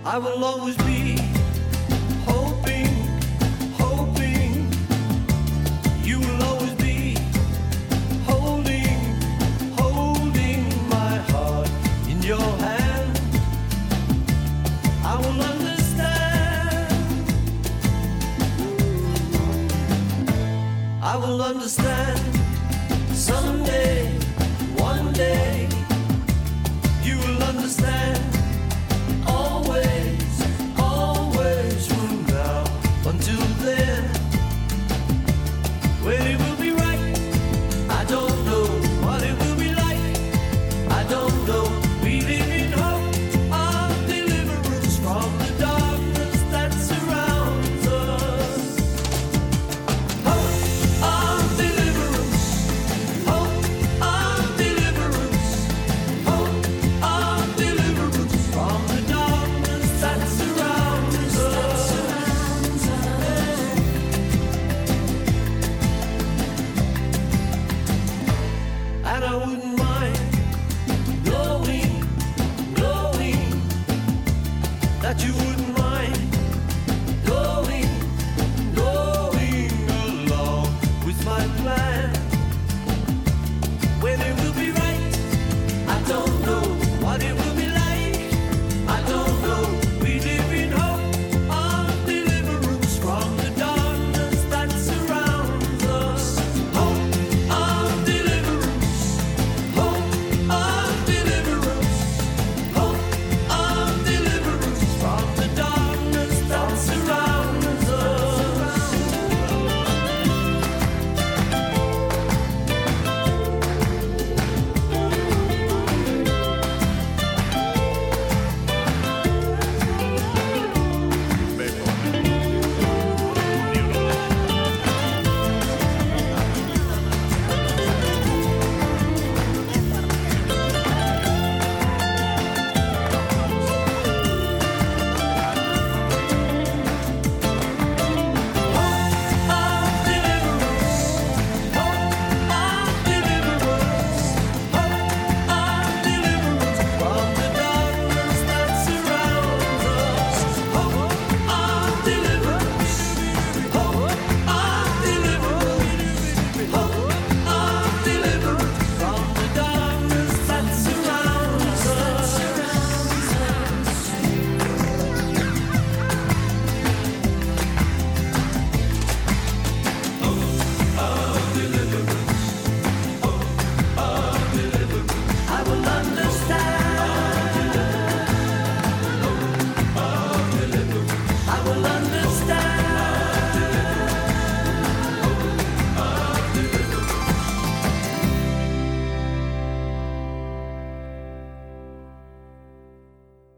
I will always be hoping, hoping. You will always be holding, holding my heart in your hand. I will understand. I will understand someday, one day. You will understand. Always, always from now until then. When it will be right, I don't know. What it will be like, I don't know. We live in hope of deliverance from the darkness that surrounds us. Hope of deliverance, hope of deliverance, hope of deliverance from the darkness that surrounds us. And I wouldn't